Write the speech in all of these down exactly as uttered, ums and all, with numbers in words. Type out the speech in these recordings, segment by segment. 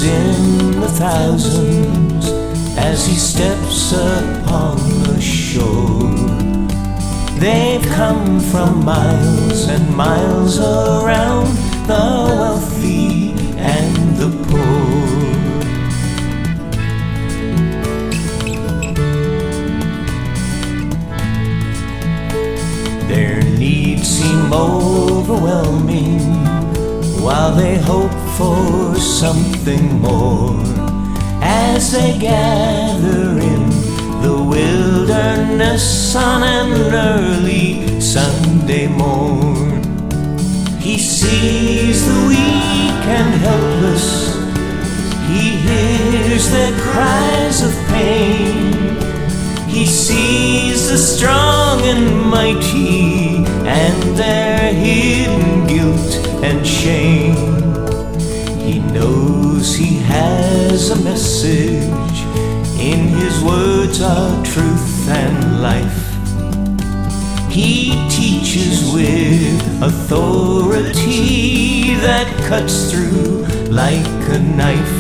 in the thousands as he steps upon the shore. They've come from miles and miles around, the wealthy and the poor. Their needs seem overwhelming while they hope for something more. As they gather in the wilderness on an early Sunday morn, he sees the weak and helpless, he hears their cries of pain. He sees the strong and mighty and their hidden guilt and shame. He knows he has a message, in his words are truth and life. He teaches with authority that cuts through like a knife.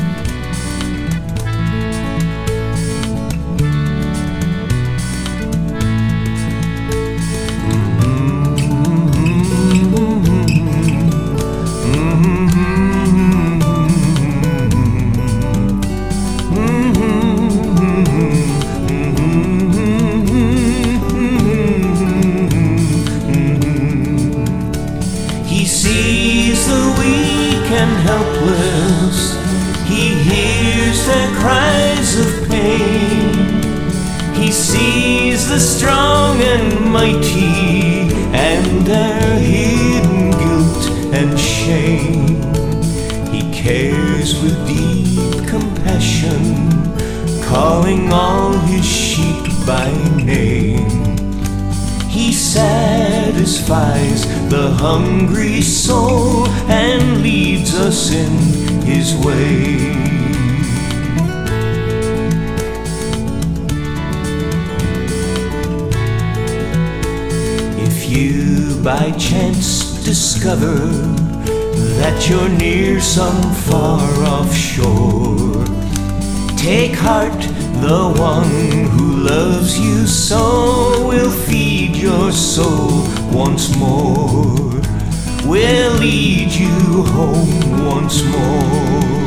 He sees the weak and helpless, he hears their cries of pain. He sees the strong and mighty and their hidden guilt and shame. He cares with deep compassion, calling all his sheep by name. He satisfies the hungry soul and leads us in his way. If you by chance discover that you're near some far-off shore, take heart, the one who loves you so will feed your soul once more, will lead you home once more.